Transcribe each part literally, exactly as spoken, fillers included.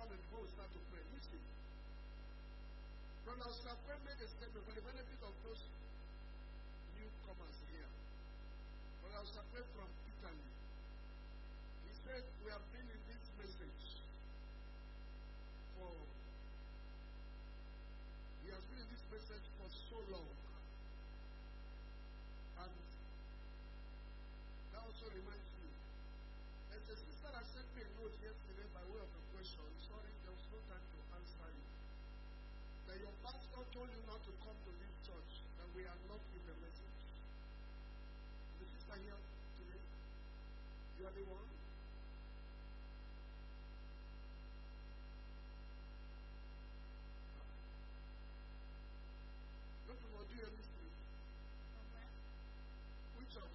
come and before we start to pray. Listen. Brother Osafre made a statement for the benefit of those newcomers here. Brother Osafre from Italy. He said, we have been in this message for, he has been in this message for so long. And that also reminds me, there's a sister that sent me a note yesterday by way of a question. Sorry, there was no time to answer it. That your pastor told you not to come to this church, and we are not in the message. The sister here today, you are the one. Look at what you are listening. Which church?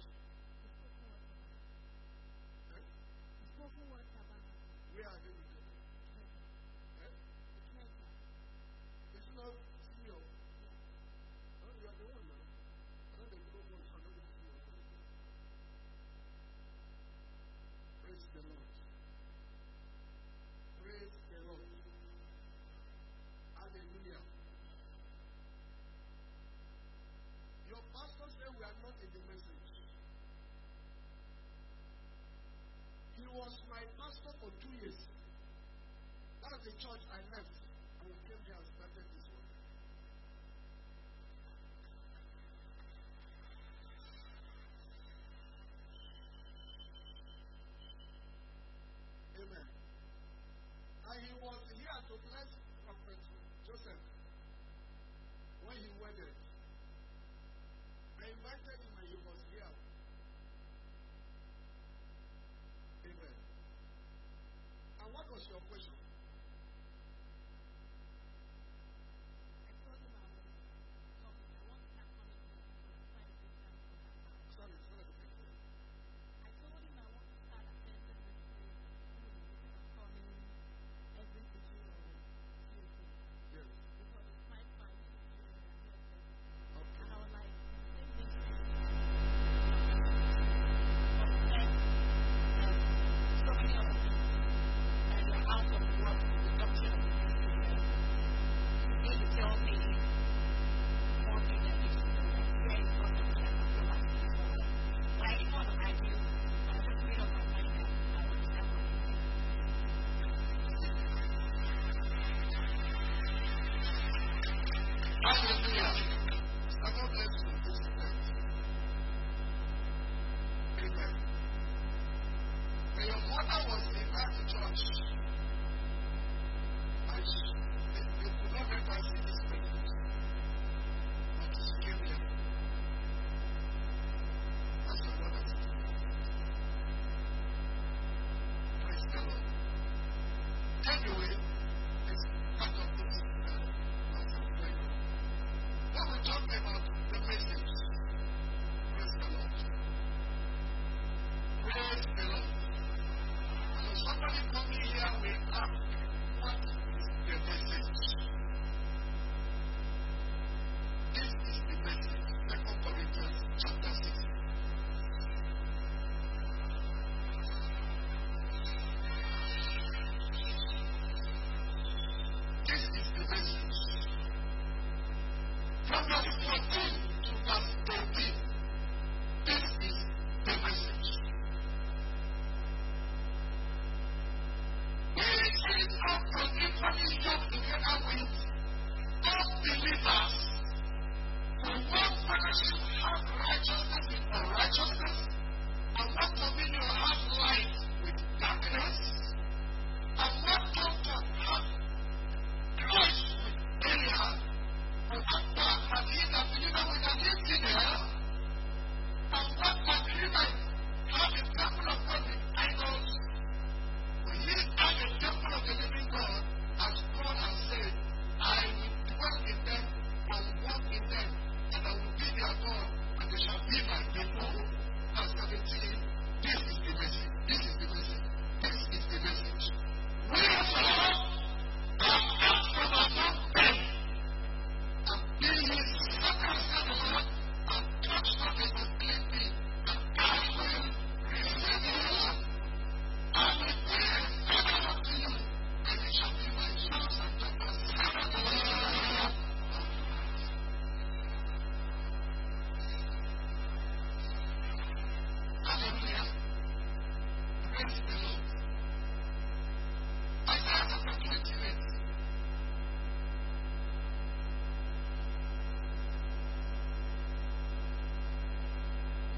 Where are they with them? Eh? It's not senior. Oh, you are the one now. I know they go on, so I know the senior. Praise the Lord. Praise the Lord. Hallelujah. Your pastor said we are not in the message. He was my pastor for two years. That's the church I left. And we came here and started this one. Amen. And he was here to bless Prophet Joseph when he wedded. I invited him and he was here. Amen. And what was your question? I told him I was coming. I want to start coming for quite a big time for that house. Sorry, sorry. I told him I want to start attending this place and coming every vigil or Tuesday. Yes. Because it's quite fun. Okay. And I was like, same thing. So many other things. And you're out of work, the doctor. You need to tell me more things that you should do. Like, very important that I feel like this way. But I didn't want to write you. I was just made up my mind that I want to have one. Hallelujah. I God bless you. This is it. Amen. When your mother was in that church, and she, they, they could not let her see this message. But she came here. That's your mother. Praise the Lord. Anyway, it's part of this. Uh, what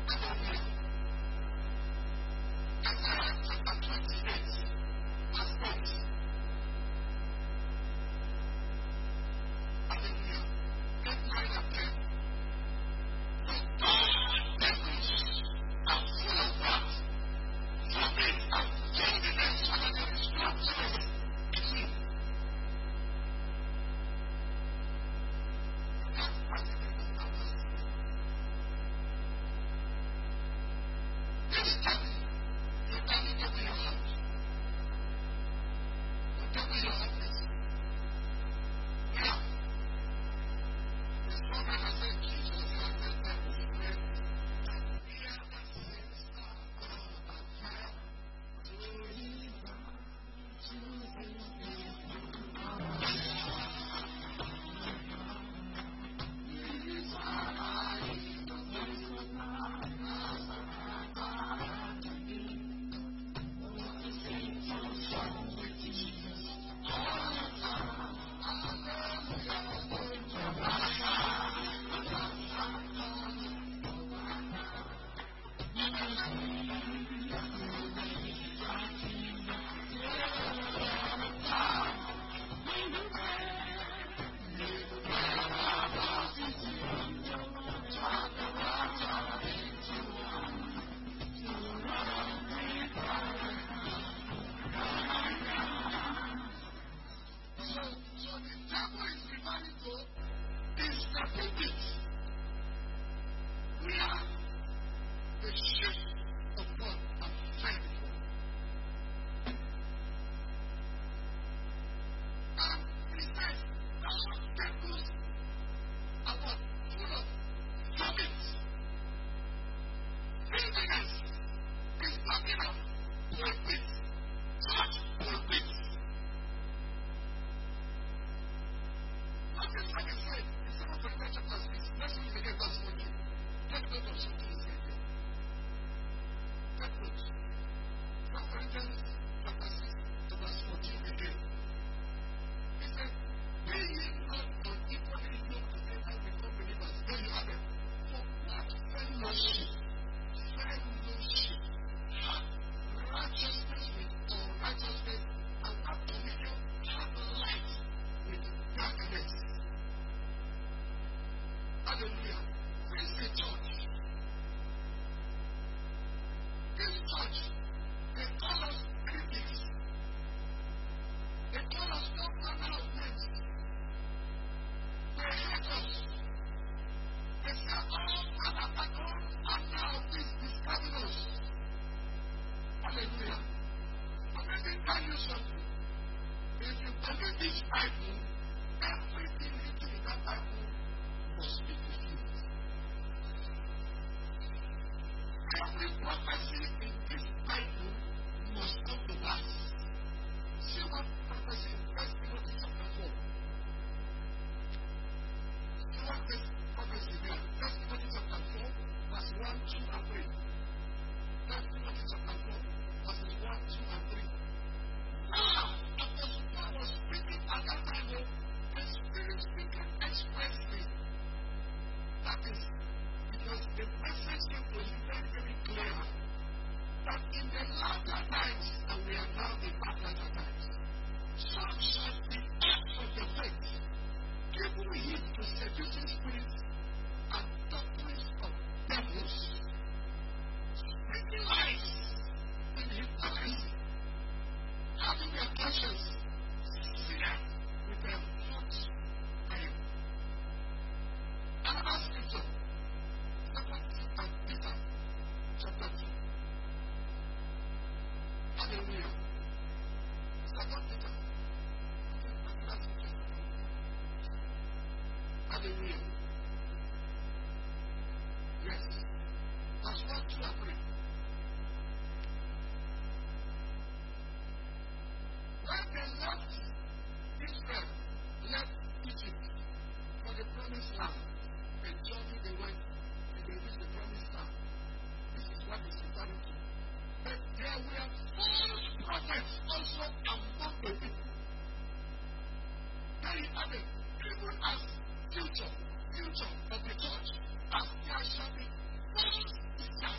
future, future of the church, as there shall be false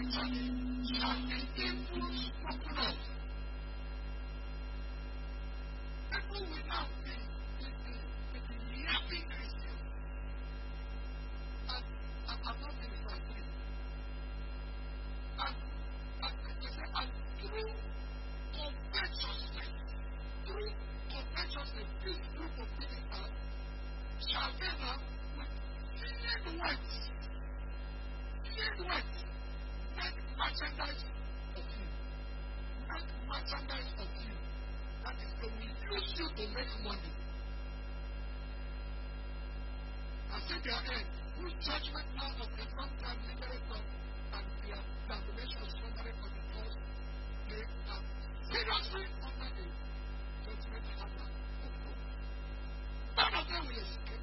eventually shall be evil spoken of. People will now be, be, be, be, be yapping Christians. And, and I'm not being frank. And, and they say, and through covetousness, through covetousness, this group of believers shall gather with clean words, clean words, make merchandise of you, make merchandise of you. That is, they will use you to make money. And say their end, whose judgment now of the long time liberate us, and their damnation summary for the cause, they are seriously under the judgment hammer of God. None of them will escape.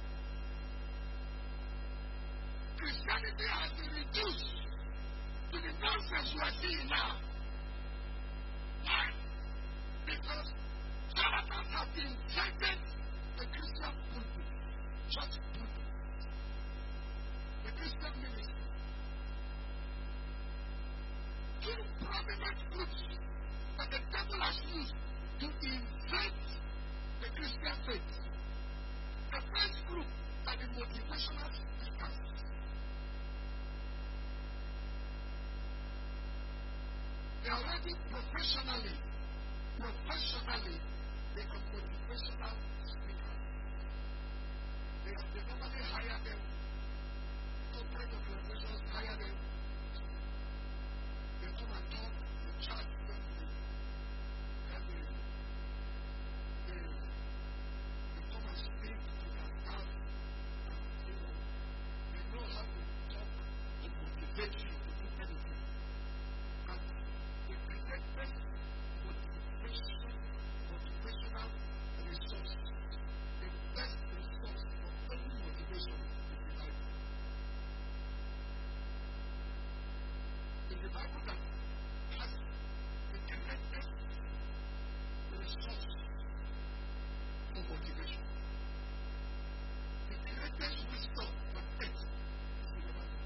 Christianity has been reduced to the nonsense we are seeing now. Why? Because charlatans have infected the Christian pulpit, church pulpit, the Christian ministry. Two prominent groups that the devil has used to invade the Christian faith. The first group are the motivational speakers. They are already professionally, professionally, they are motivational speakers. They, are, they normally hire them, corporate organizations hire them. They come and talk, they charge them, and they, they, they come and speak to their staff. And, you know, they know how to talk to motivate you to do anything. And they present them motivation, motivational resource. The best resource for any motivation is the Bible. It's the Bible that has the greatest resource for motivation. The greatest wisdom for faith is in the Bible.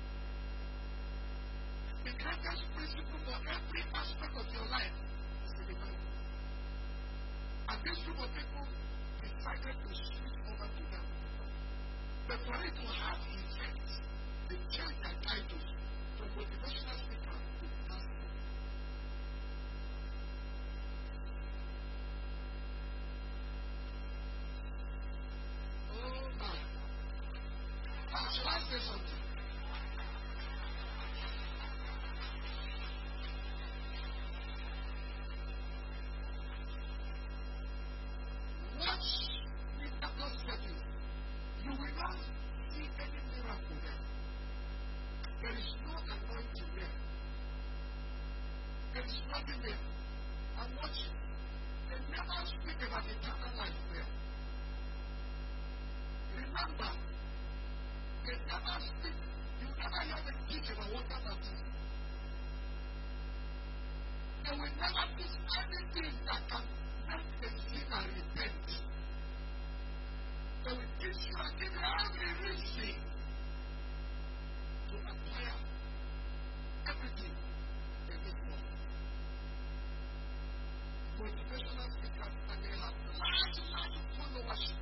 The greatest principle for every aspect of your life is in the Bible. And this group of people decided to switch over to them. But for it to have effect, they changed their titles from motivational speaker to pastor. Oh my. Now, shall I say something? Watch miracles study. You will not see any miracle there. There is no anointing there. There is nothing there. And watch, they never speak about eternal life there. Remember, they never speak, you never hear them teach about water baptism. They will never teach anything that can make the sinner repent. They will teach you and give you every reason to acquire everything they need for. Motivational speakers, and they have large, large followership.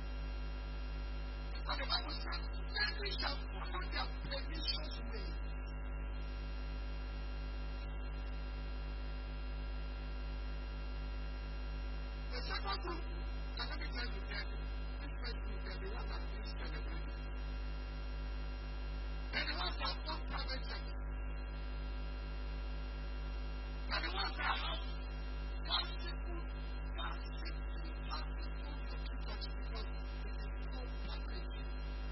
And the Bible says, many shall follow their pernicious way. The second group, and let me tell you, that this first group, they're the ones that is celebrating. They're the ones that have done private sector. They're the ones that have gas people, gas people, gas people to keep us because it is no packaging.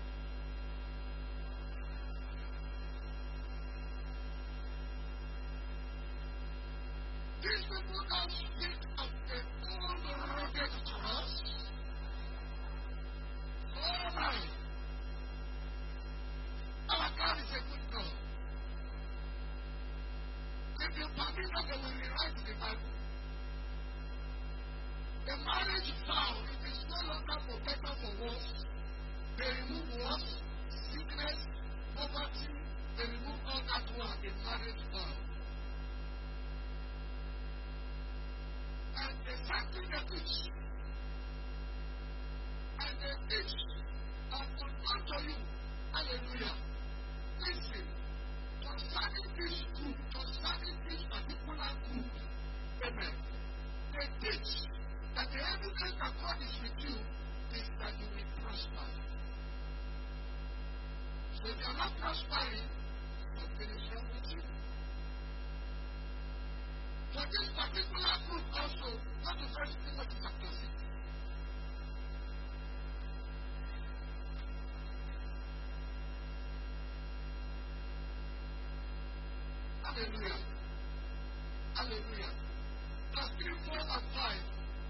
These people now speak of the old rugged cross. Oh my! Our God is a good God. If you permit us, they will rewrite the Bible. The marriage vow, it is no longer for better for worse. They remove worse, sickness, poverty, They remove all that one in marriage vow. And they start to teach. And they teach and confront to you. Hallelujah. Listen, concerning this group, concerning this particular group, amen, they teach that the evidence that God is with you is that you will prosper. So if you are not prospering, something is wrong with you. For this particular group also, not the first thing what is after six. Hallelujah. Hallelujah. Verse three, four, and five.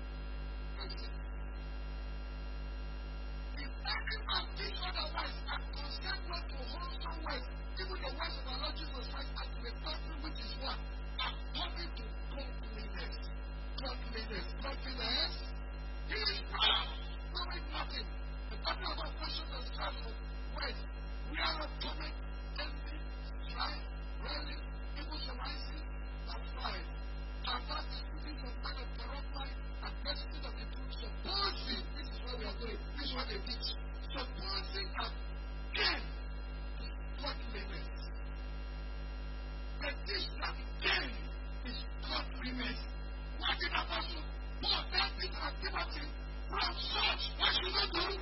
If any man teach otherwise and consent not to hold some words, even the words of our Lord Jesus Christ, as the doctrine which is what? According to godliness. Godliness. Godliness. He is proud, knowing nothing. The body of our question is careful. Words. We are not coming, envy, strife, railing, evil surrising, and pride. And that is putting from man of corrupt mind and president of the truth. Supposing, this is where we are going, this is what they teach. Supposing that gain is godliness. They teach that gain is godliness. What did Apostle Paul tell Peter and Timothy? From such, what should they do?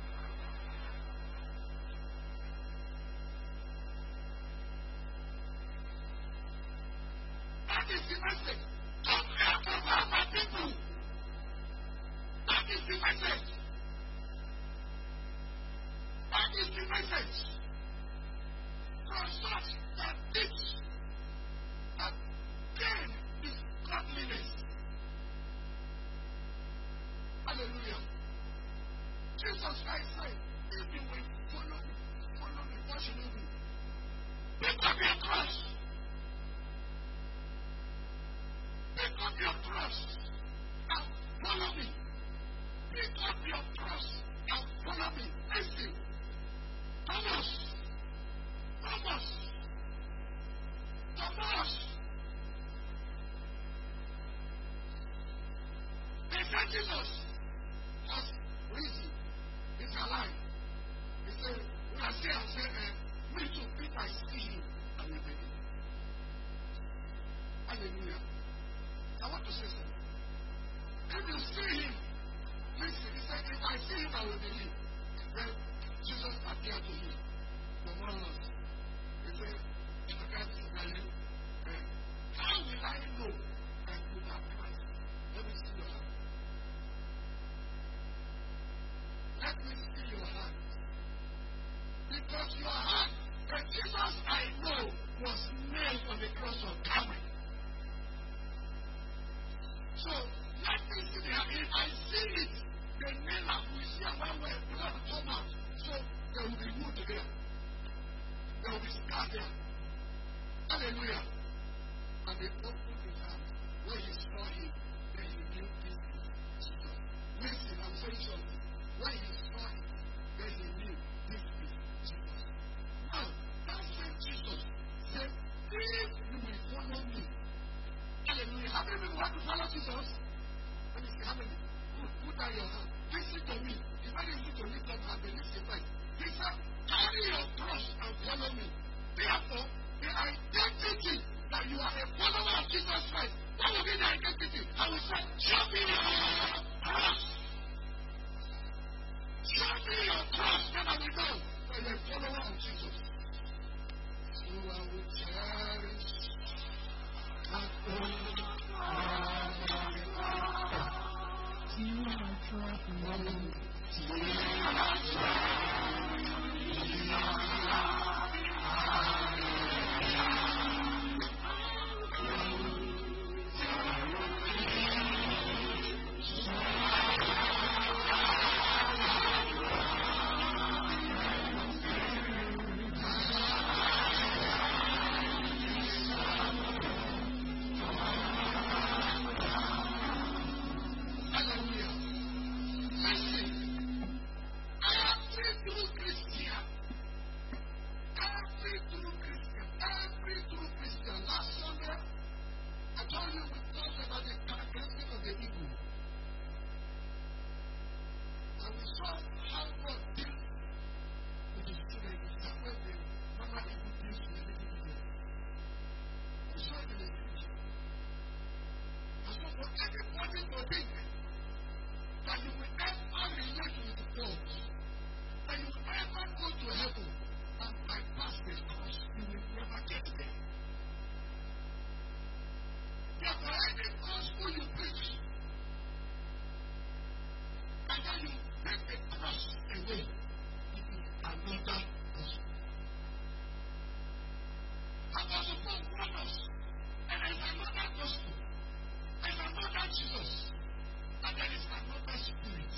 That is the message. Don't help about my people. That is the message. That is the message. From such that teach that gain is godliness. Hallelujah. Jesus Christ said, if you will follow me, follow me, what should you do? Pick up your cross. Pick up your cross and follow me. Pick up your cross and follow me. Listen. Thomas. Thomas. Thomas. They said Jesus was risen. He's alive. He said, when I say I say, uh, me too, if I see him, I will believe. Hallelujah. I want to say something. If you see him, listen, he said, if I see him, I will believe. Then Jesus appeared to him from one of us. He said, I can't tell you. How will I know that you have Christ? Let me see your hand. Let me see your hand. Because your hand, the Jesus I know was nailed on the cross of Calvary. So, let me see there. If I see it, the nail up will see one way, it will come out. So, there will be wood there. There will be scar there. Hallelujah. And they opened his hand. When he saw him, then he knew this is Jesus. Listen, I'm saying something. When he saw him, then he knew this is Jesus. Now, that same Jesus said, if you will follow me, hallelujah. How many people want to follow Jesus? Let me see how many. Put, put down your hand. Listen to me. It's very easy to lift up and they listen first. He said, carry your cross and follow me. Therefore, the identity that you are a follower of Jesus Christ, what will be the identity? I will say, show me your cross. Show me your cross. Then I will know that you're a follower of Jesus. So I will cherish my own. saw how God deals with the students. That way they normally would deal with the little people. I'm sure in the future. And so for everybody to think that you will ever relate with God, that you will ever go to heaven and bypass the cross, you will never get there. Therefore, any gospel you preach, and then you take the cross away, it is another gospel. Apostle Paul warned us, and there is another gospel, there is another Jesus, and there is another spirit.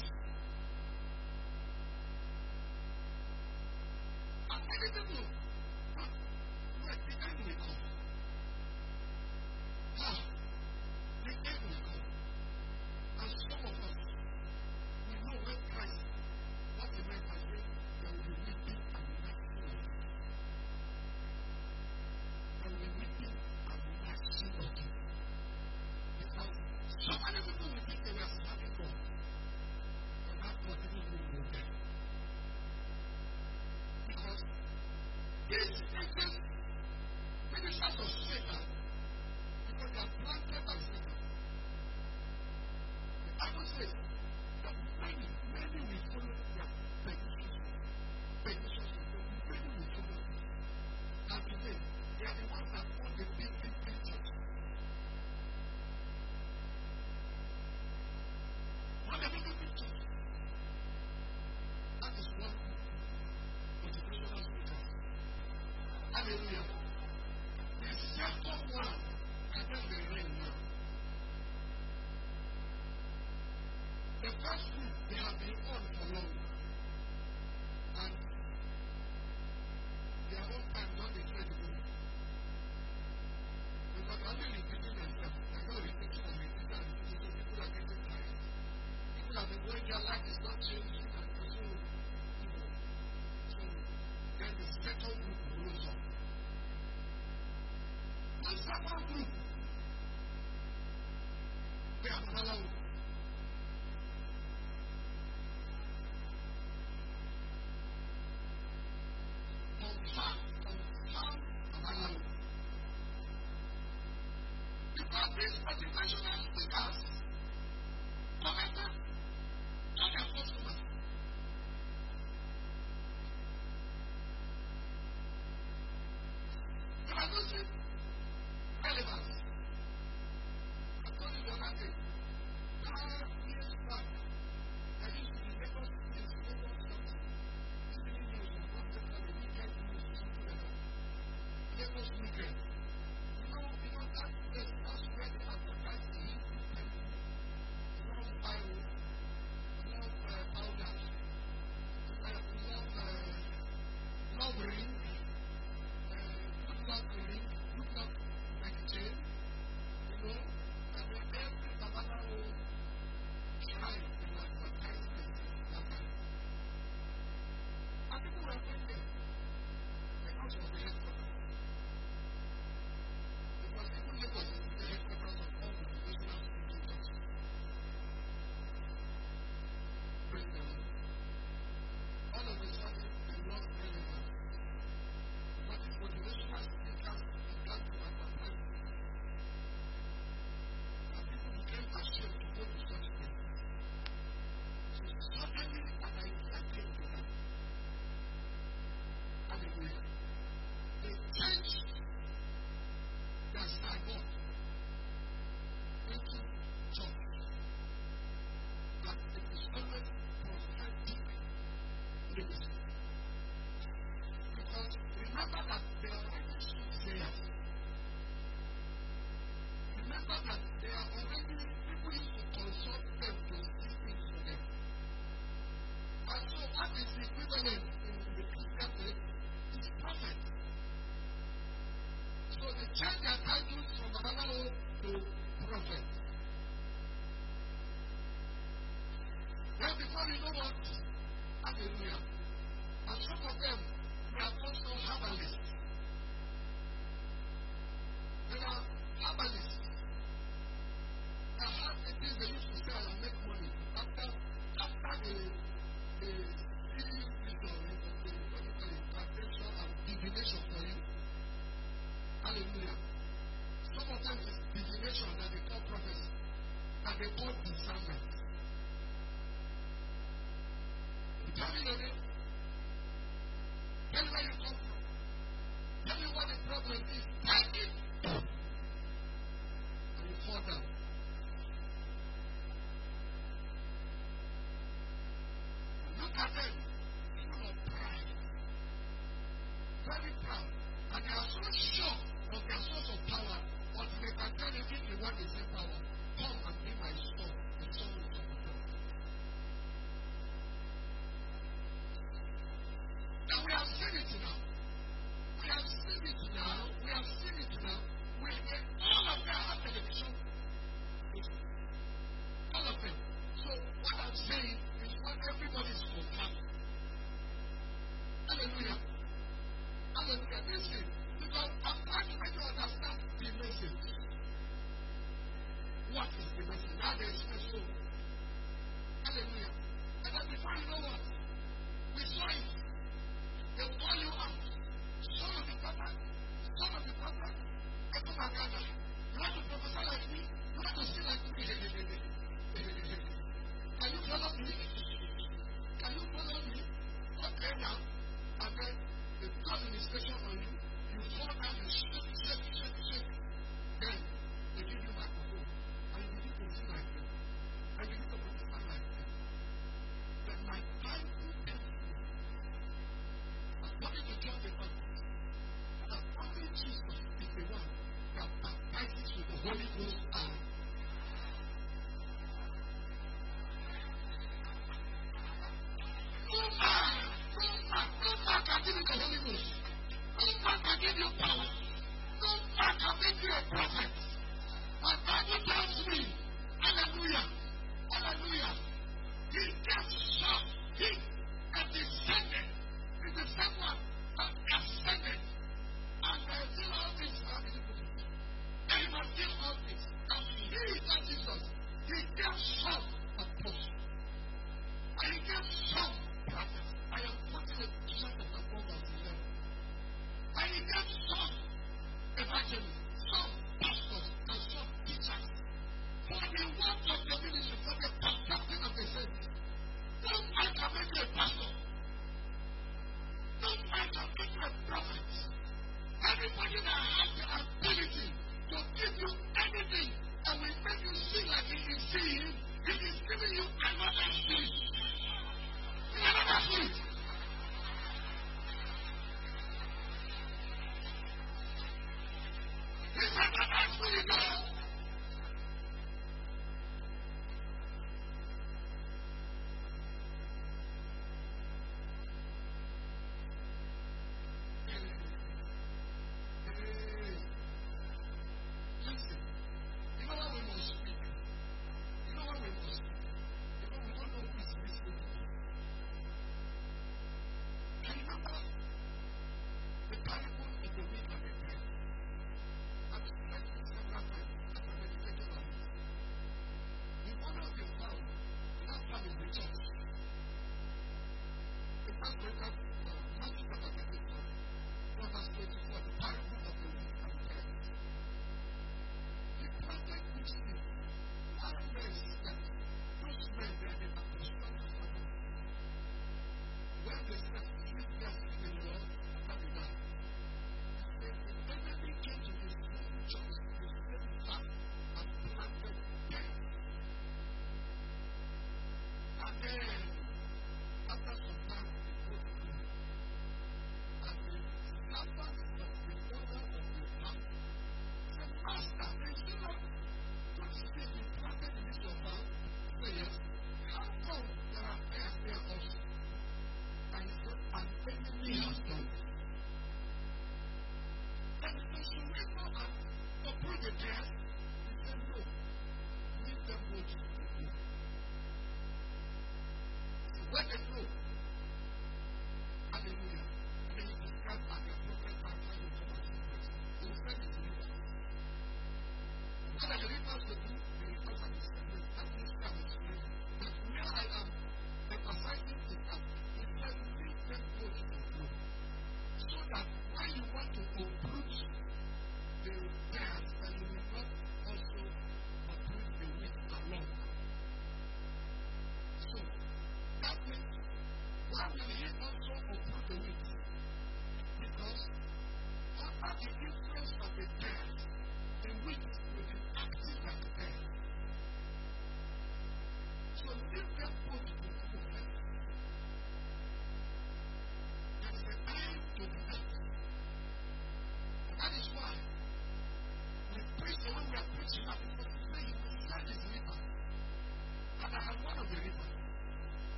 And many people, well, well, the end will come. Ah, the end will come. And some of us, we know when Christ, what he meant by saying, there will be weeping and gnashing. There will be weeping and gnashing of teeth. Because so many people will think they were serving God, but that God didn't really know them. Because these Christians, ministers of Satan, because they are planted by Satan. The Bible says that many, many will follow their pernicious way. Pernicious way. Many will follow them. And today, they are the ones that own the big, big, big church. What a big, big church. That is one motivational speaker. Hallelujah. The second one, and then the rain now. The first group, they have been on for long. And their own time, not the try to go. Because only repeating themselves, they're not repeating and repeating and repeating, so people are getting tired. People have been going, their life is not changing, and so, you know, so then the second group rose up. The second group, they are following. Confirm, confirm, following. Because these motivational speakers commented on their customers. They are losing relevance. I told you the other day, five years back, I used to be Lagos News, Lagos something, evening news, or one day called the weekend news, or something like that. Lagos weekend. You know, you know that place, that's where they advertise the Hindu temple. A lot of fire, a lot of uh, powders, a lot of uh, love ring, uh, good luck ring, good luck like chain, you know, and then every Babalawo shrine in advertisement that time. And people were going there because of the headquarters. Because even Lagos is the headquarters of all the professional spiritual churches. Praise the Lord. All of a sudden, they lost relevance. But the motivational speakers began to advertise. And people became ashamed to go to such places. So suddenly an idea came to them. Hallelujah. They changed their signboard into church. That it is always prophetic ministry. Because remember that they are already soothsayers. Remember that they are already, people used to consult them to see things for them. And so what is the equivalent in the Christian faith? It's prophet. So they change their titles from Babalawo to prophet. Then before you know what? Hallelujah. And some of them, they are also herbalists. They are herbalists. They have the things they used to sell and make money. After, after the proud. And they are so sure of their source of power, but they can tell you if you want the same power, come and be my son. The son will come to God. And we have seen it now. We have seen it now. We have seen it now. We, we, all of them have television. All of them. So what I'm saying is what everybody is confirming. Hallelujah. Hallelujah. Listen, because I'm trying to make you understand the message. What is the message? Now there is a soul. Hallelujah. And then before you know what? We saw it. They call you out. Son of the prophet. Son of the prophet. I come and gather. You want to prophesy like me? You want to sing like me? Can you follow me? Can you follow me? Okay now. And then they cause an inspection on you. You fall down, you shake, shake, shake, shake. Then they give you microphone. And you begin to sing like them. And you begin to prophesy like them. Then my Bible tells me, according to John the Baptist, that only Jesus is the one that baptizes with the Holy Ghost and no man, no man, no man can give you the Holy Ghost. No man can give you power. No man can make you a prophet. My Bible tells me, hallelujah, hallelujah, he gets shot. He that descended is the same one that ascended. And there is still all this. And he must give all this. And he, that Jesus, he gets some apostle. And he gets some prophets. I am quoting the John chapter four verse eleven. And he gets some evangelists, some pastors, and some teachers. For the work of the ministry, for the perfecting of the saints. No man can make you a pastor. No man can make you a prophet. Everybody that has the ability to give you anything and will make you see like he is seeing, he is giving you another spirit. Another spirit. It's another spirit.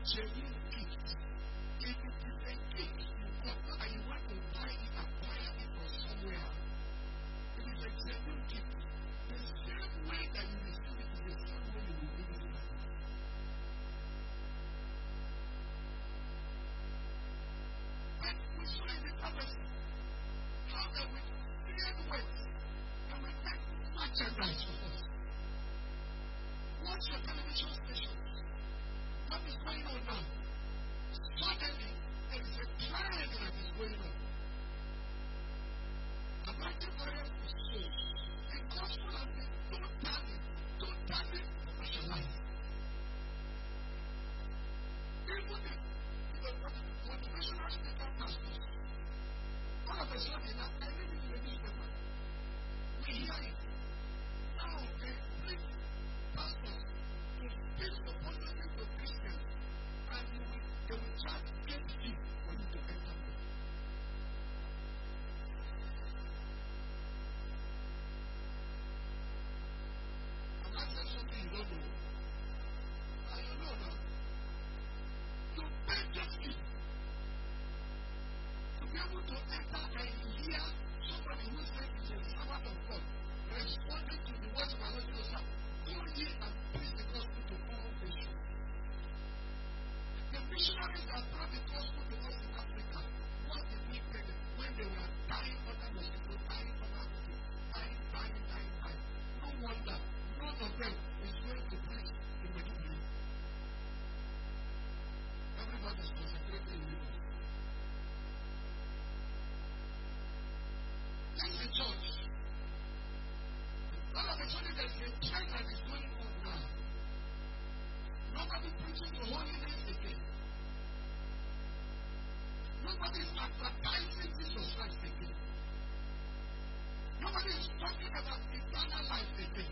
genuine gift. If it is a gift you got and you want to buy it and buy it from somewhere, it is a genuine gift. The same way that you receive it is the same way you will give it back. But we saw in the prophecy how that we create wealth and we make merchandise for us. Watch your television stations. What is going on now? Suddenly, there is a trend that is going on. Anointing oil is sold. The gospel has been totally, totally commercialized. Even the, the motivational speaker pastors, all of a sudden, now, I read it in the newspaper. We hear it. Now, they bring pastors to teach the positive to Christians, and you will, they will charge gate fee for you to enter them. Am I saying something you don't know? And you know now. You pay gate fee to be able to enter and hear somebody who says is a servant of God responding to the words of our Lord Jesus Christ. Go ye and preach the gospel to all nations. The missionaries that brought the gospel to us in Africa, what did we pay them when they were dying under mosquito, dying under mosquito, dying, dying, dying, dying? No wonder none of them is going to preach in Medjugorje. Everybody is concentrating in Lagos. Listen, church. All of a sudden, there's a trend that is going on now. Nobody preaching the holiness again. Nobody is advertising Jesus Christ again. Nobody is talking about eternal life again.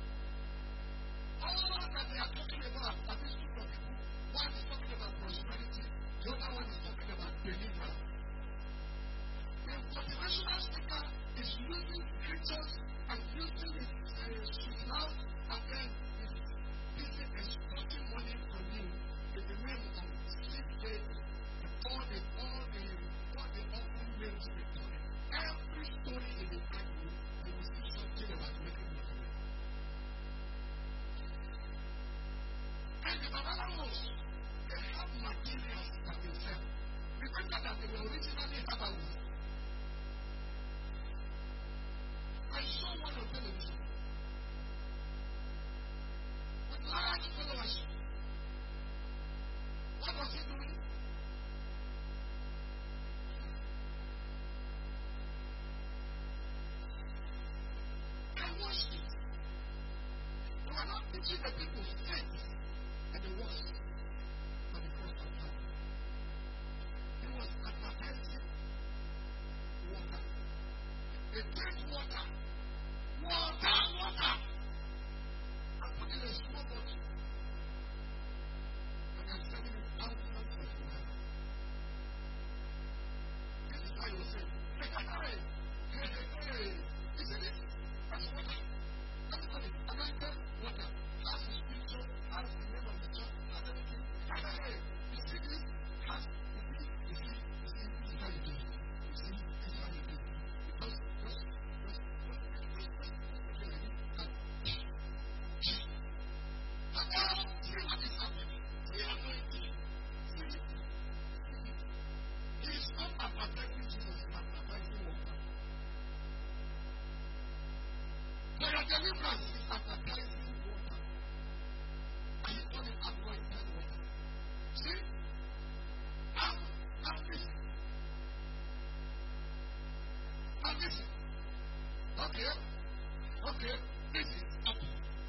All that they are talking about are these two people. One is talking about prosperity, the other one is talking about deliverance. The motivational speaker is using scriptures and using his uh, sweet mouth, and then he's busy extorting money from you in the name of sleep days, all the all the all the awful names returning. Every story in the Bible, you will see something about making money. And the Babalos, they have materials that they sell. Remember that they were originally Babalos. I saw one on television with large followers. What was he doing? I watched it. They were not teaching the people faith and the works for the cross of God. He was advertising water. They drink water. Water, water. I put in a small bottle. And I'm selling it thousands of naira. This is why you say, hey, hey, hey, hey, hey. Isn't it? That's water. Let me tell you, American water has the spiritual, has the name of the church, has everything. Hey, hey, hey. You see this? Has, you see, you see, you see, this is how you do it. You see, this is how you do it. Because, just, just, just, just, see what is happening. See anointing. See it. He is not advertising Jesus, he is advertising water. For your deliverance, he is advertising water. And he called it anointed water. See? Now, now listen. Now listen. Okay. Okay. This is up.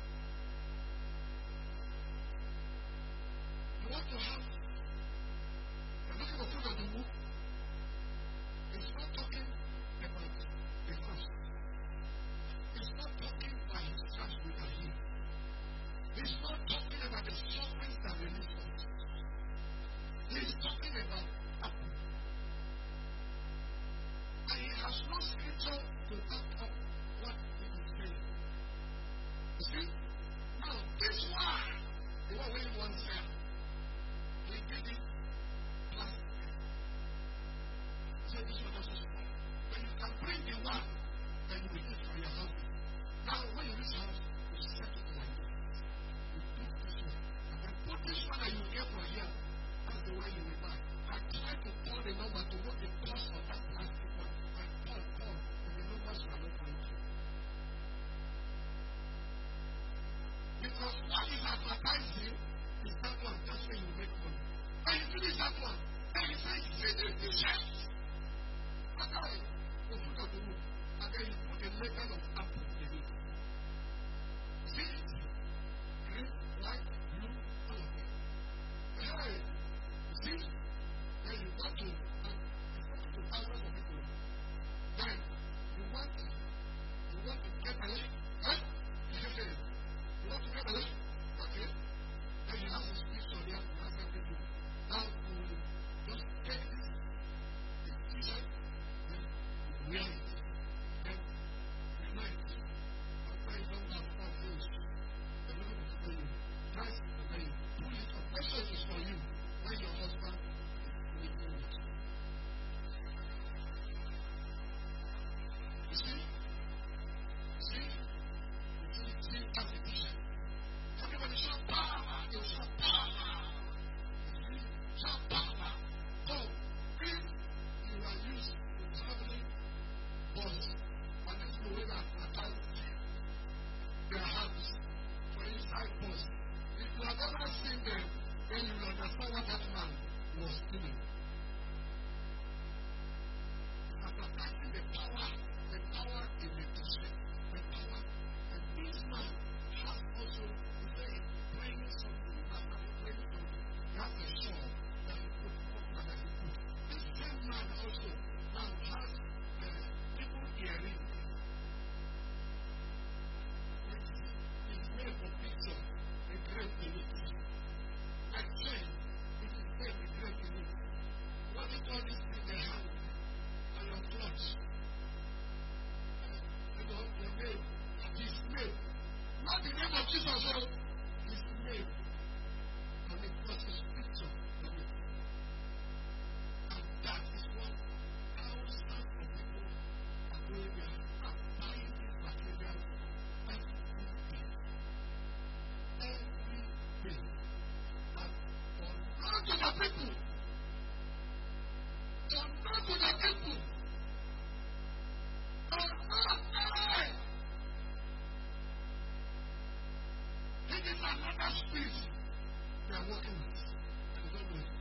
You want to have, you're looking for food on the womb. It's not talking about the cross. It's not talking by his church with a healing. He's not talking about the sufferings that release from it. He's talking about apple. And he has no scripture to back up what he is saying. You see? Now, this one, the one where he once said, he this one that you get for here, that's the one you will buy. I try to call the number to know the cost of that plastic one. I call, call, and the numbers are not going to. Because what is advertising is that one. That's where you make money. When you finish that one, then you say, see this t-shirt. Okay. Go put on the room. And then you put a label of apple in it. See it? Green, white, blue, all of them. Hey, see? Then you want to, and it's talking to thousands of people. Then you want, you want to get a link. Huh? You want to get a link? Okay. Then you have to speak to them, you have everything. Now, you just take this, this t-shirt, then you wear it. Then you wear it. After you don't have four days, the Lord will tell you, guys, when you pull it up, message is for you when your husband is living with you. You see? See? You see? See? That's the t-shirt. Everybody shout power! You shout power! You shout power! So, if you are used to traveling bus, and this is the way that adults their hands for inside bus, if you have ever seen them, then you will understand what that man was doing. Advertising the power, the power in the t-shirt, the power, and this man has also bringing something, after bringing something, he has a shawl that he put on that he put. This same man also now has uh, people earring. It's made for picture, a great elite. Like chain, it is made a great elite. What do you call this thing they have on your clothes? You know, your name, his name. Not the name of Jesus, oh. His name on it was his picture on it. And that is what thousands of people are going there and buying this material every day. Every day. And for none to the people, for none to the people, for none, it is another spirit they are working with. And they don't know it.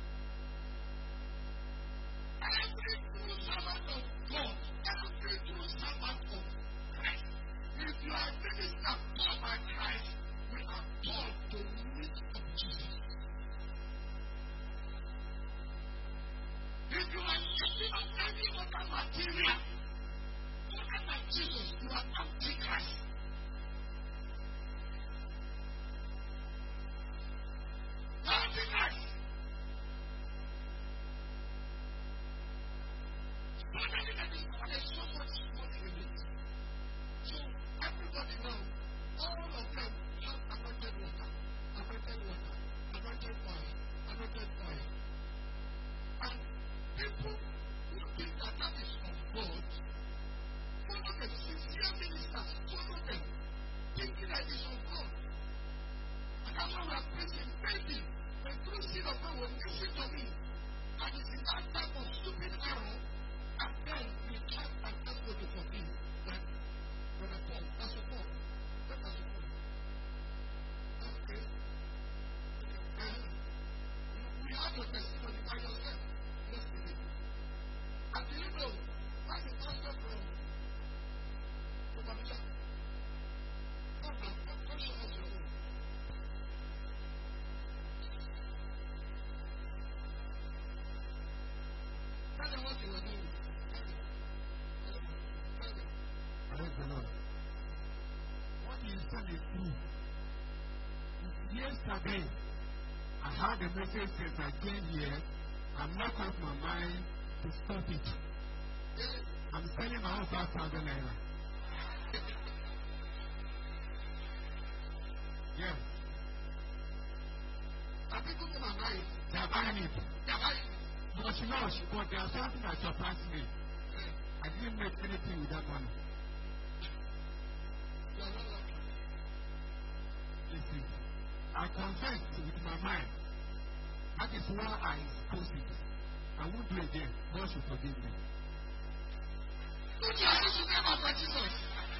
Every true servant of God, every true servant of Christ, if you are a minister called by Christ, we are called to meet up Jesus. If you are lifting up any other material other than Jesus, you are anti-Christ. Anti-Christ. Finally, there is there's so much money in it. So everybody now, all of them have anointed water, anointed water, anointed oil, anointed oil. And people who think that that is of God, follow them, sincere ministers, follow them, thinking that it is of God. And that's why we are praising, maybe the true seed of God will listen to me. And it's in that type of stupid error, and then we come and ask God to forgive. Like Brother Paul, that's a Paul. That's a Paul. Okay. And we have your testimony by yourself. Yesterday. And do you know, as a pastor from from Abuja, come now, come, come show us your own. Tell them what you were doing. Praise the Lord. What you said is true. Yesterday, I had a message since I came here. I'm not off my mind to stop it. I'm spending my own five thousand naira. Yes. I think people are buying it. They are buying it. They are buying it. But you know, but there's something that surprised me. I didn't make anything with that money. You are not lucky. Listen, I consent with my mind. That is why I post it. I won't do it again. God should forgive me. Put your hands together for Jesus.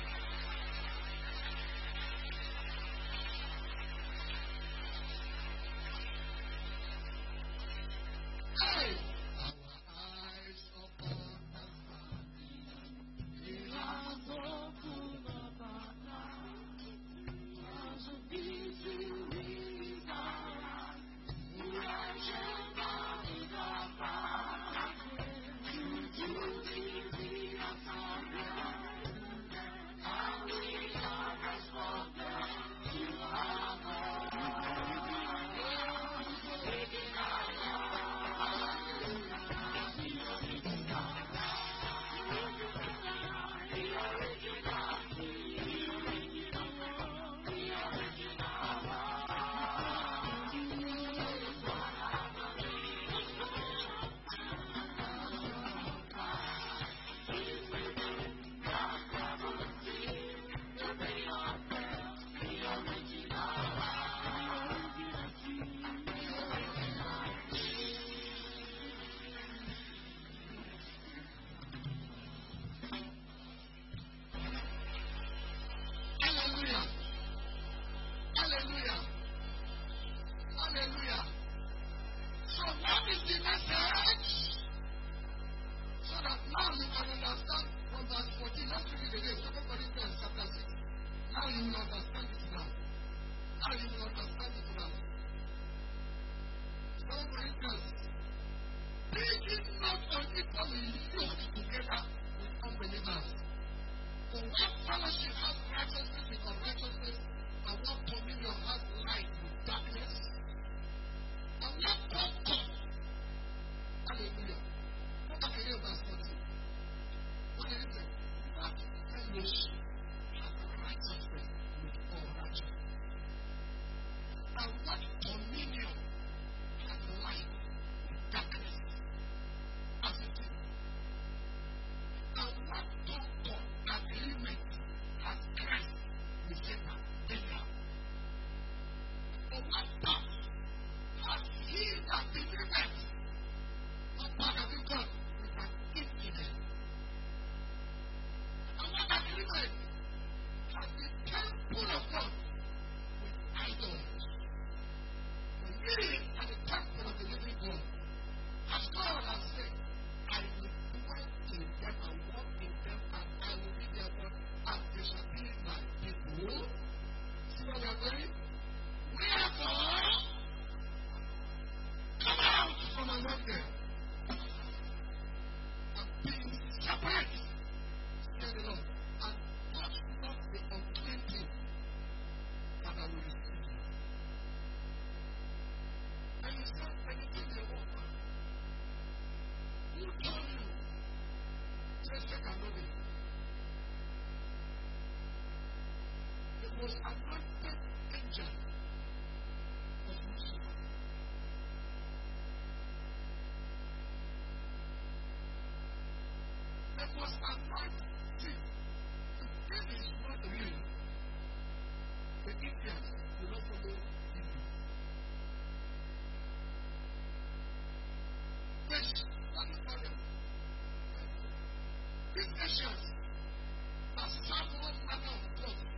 Hey! Our eyes upon the valley. He has opened up our eyes. As a busy leaves our eyes. We are children in our Father's will. You do the easy of our life. And we are responding to our God. Taking our Hallelujah. Hallelujah. Hallelujah. So what is the message? So that now you can understand from verse fourteen. Let's read it again. Second Corinthians chapter six. Now you will understand it now. Now you will understand it now. Second Corinthians. Taking not unequally yoked together with unbelievers. For what fellowship has righteousness with unrighteousness, and what communion has light with darkness? And what concord? Hallelujah. Go back again, verse fourteen. What did it say? What fellowship has righteousness with unrighteousness? And what communion has light with darkness? As it is. And what concord agreement has Christ with Satan? Belial. For what part has he that believeth? What part have you got with an infidel? And what agreement has the temple of God with idols? For we are the temple of the living God. As God has said, I will dwell in them and walk in them, and I will be their God, and they shall be my people. See what we are doing? Wherefore, come out from among them, and be separate, said the Lord, and touch not the unclean thing, and I will receive you. And you said, when you take the water, who told you? Just take a look. It was anointed angel of Lucifer. It was anointed. See, the thing is not real. The Indians will not follow Hindu. Fish, what is called them? These nations that serve one manner of God.